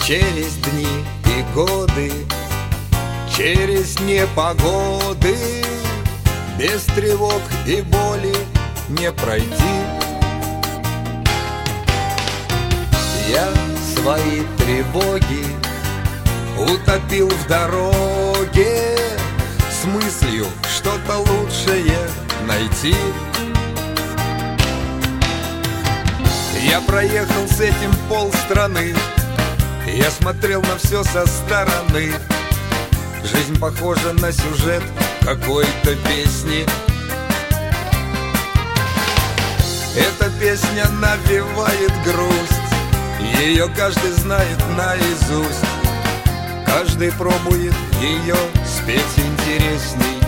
через дни и годы, через непогоды, без тревог и боли не пройти. Я свои тревоги утопил в дороге с мыслью что-то лучшее найти. Я проехал с этим полстраны, я смотрел на все со стороны. Жизнь похожа на сюжет какой-то песни. Эта песня навевает грусть, ее каждый знает наизусть. Каждый пробует ее спеть интересней.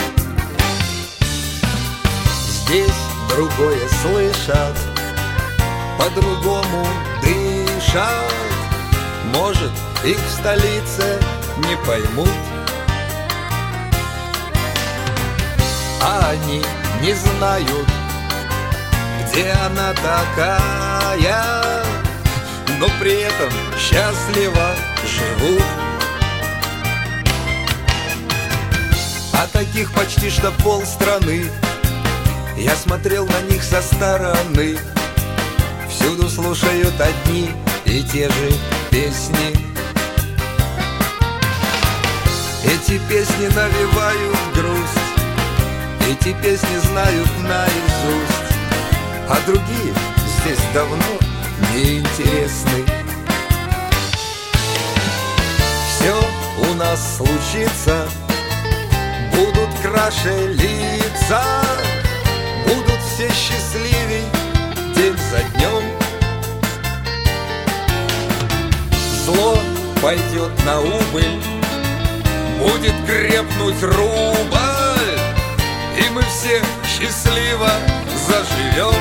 Здесь другое слышат, по-другому дышат. Может, их в столице не поймут, а они не знают, где она такая, но при этом счастливо живут. А таких почти что полстраны, я смотрел на них со стороны. Всюду слушают одни и те же песни. Эти песни навевают грусть, эти песни знают наизусть, а другие здесь давно неинтересны. Все у нас случится, будут краше лица, будут все счастливей день за днем. Зло пойдет на убыль, будет крепнуть рубль, и мы все счастливо заживем.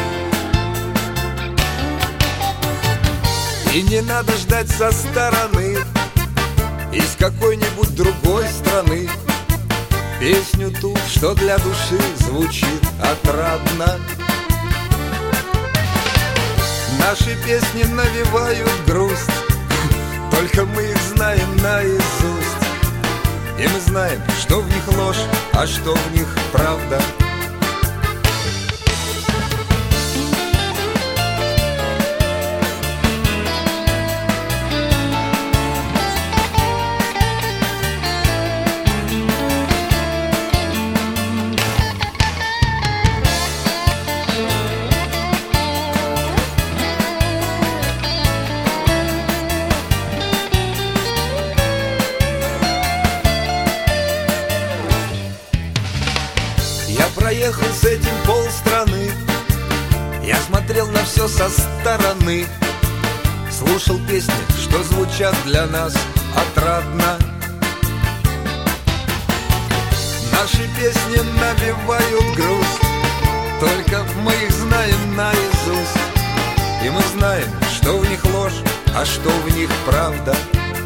И не надо ждать со стороны, из какой-нибудь другой страны, песню ту, что для души звучит отрадно. Наши песни навевают грусть, только мы их знаем наизусть. И мы знаем, что в них ложь, а что в них правда. Проехал с этим полстраны, я смотрел на все со стороны, слушал песни, что звучат для нас отрадно. Наши песни навевают грусть, только мы их знаем наизусть. И мы знаем, что в них ложь, а что в них правда.